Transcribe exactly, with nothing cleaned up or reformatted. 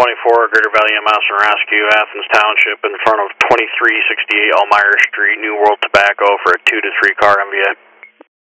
twenty-four, Greater Valley E M S and Rescue, Athens Township, in front of twenty-three sixty-eight Elmira Street, New World Tobacco, for a two to three car M V A.